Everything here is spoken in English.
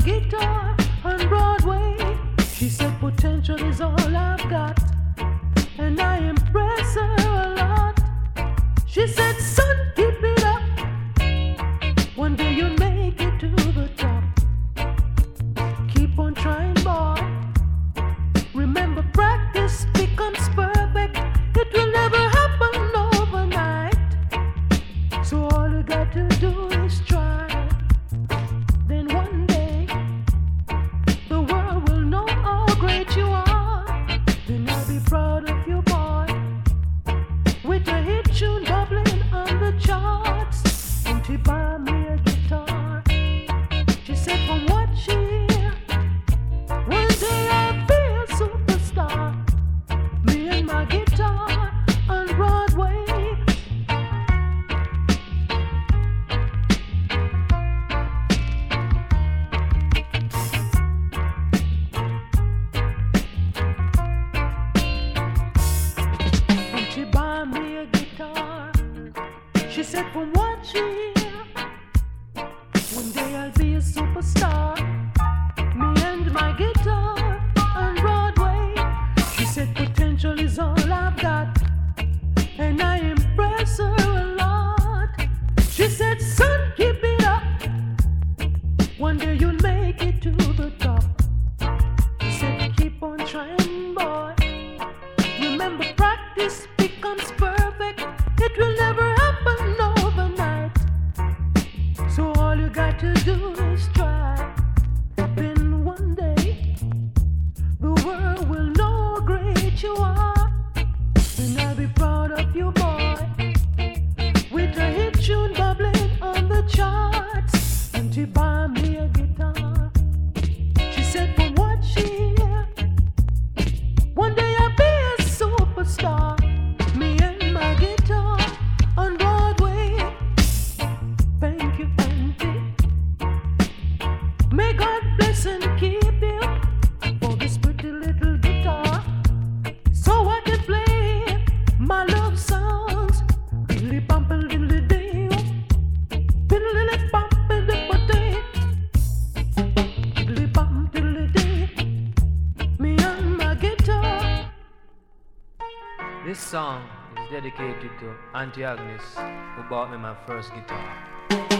guitar on Broadway. She said potential is all I've got, and I impress her a lot. She said, son, keep it up. One day you'll make it to the top. Keep on trying, boy. Remember, practice becomes perfect. It will never happen overnight. So all you got to do is try. Then one day the world will know how great you are. Then I'll be proud of you, boy. With a hit tune bubbling on the charts. Won't you buy me a guitar? She said from what she hear, one day I'll be a superstar. Me and my guitar on Broadway. Won't you buy me a guitar? She said from what she hear, one day I'll be a superstar. Me and my guitar on Broadway. She said potential is all I've got, and I impress her a lot. She said, son, keep it up. One day you'll make it to the top. She said, keep on trying, boy. Remember, practice becomes perfect. It will never happen overnight. So all you got to do is try. Then one day the world will know how great you are. And I'll be proud of you, boy. With a hit tune bubbling on the charts. And she buy me a guitar. She said from what she hear, one day I'll be a superstar. Me and my guitar on Broadway. Thank you, Auntie. May God bless and keep you for this pretty little guitar, so I can play my love songs. Diddly bump and diddly dee, diddly bump and diddly dee, diddly bump diddly dee. Me and my guitar. This song is dedicated to Auntie Agnes, who bought me my first guitar.